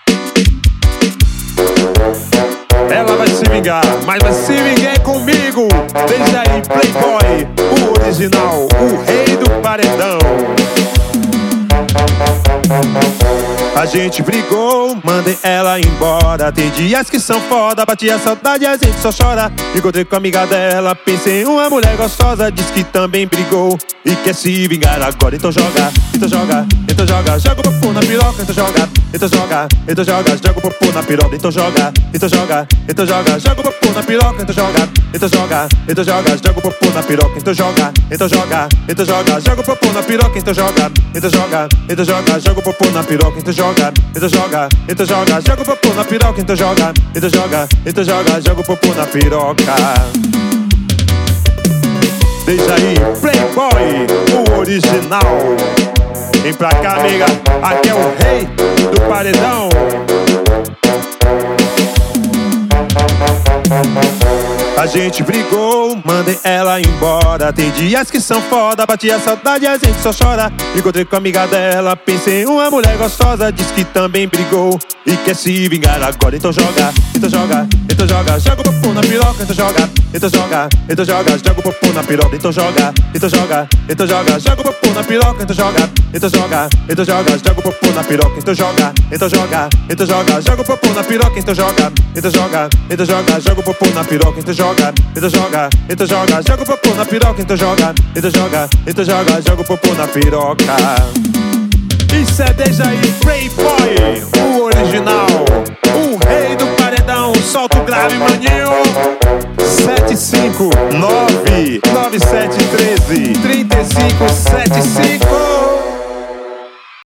Ela vai se vingar, mas vai se vingar comigo. Desde aí, Playboy, o original, o rei do paredão. A gente brigou, mandei ela embora. Tem dias que são foda, bati a saudade e a gente só chora. Encontrei com a amiga dela, pensei em uma mulher gostosa. Diz que também brigou e quer se vingar agora. Então joga, então joga, então joga. Joga o popô na piroca, então joga, então joga, então joga. Joga o popô na piroca, então joga, então joga, então joga. Joga o popô na piroca, então joga, então joga, então joga. Joga o popô na piroca, então joga, então joga, então joga. Joga o popô na piroca, então joga, então joga, então joga. Joga o popô na piroca, então joga, então joga, então joga. Joga o popô na piroca, então joga, então joga, então joga. Joga o popô na piroca. Deixa aí, Playboy, o original. Vem pra cá, amiga, aqui é o rei do paredão. A gente brigou, mandei ela embora. Tem dias que são foda, bati a saudade e a gente só chora. Encontrei com a amiga dela, pensei em uma mulher gostosa. Diz que também brigou e quer se vingar agora. Então joga, então joga, então joga. Joga o popô na piroca, então joga, então joga, então joga. Joga o popô na piroca, então joga, então joga, então joga. Joga o popô na piroca, então joga, então joga, então joga. Joga o popô na piroca, então joga, então joga, então joga. Joga o popô na piroca, então joga, então joga, então joga. Joga o popô na piroca, então joga, então joga, então joga. Joga o popô na piroca, então joga, então joga, então joga. Joga o popô na piroca. Isso é desde aí, Playboy, o original, o rei do paredão. Solta o grave, maninho. 759-9713-3575.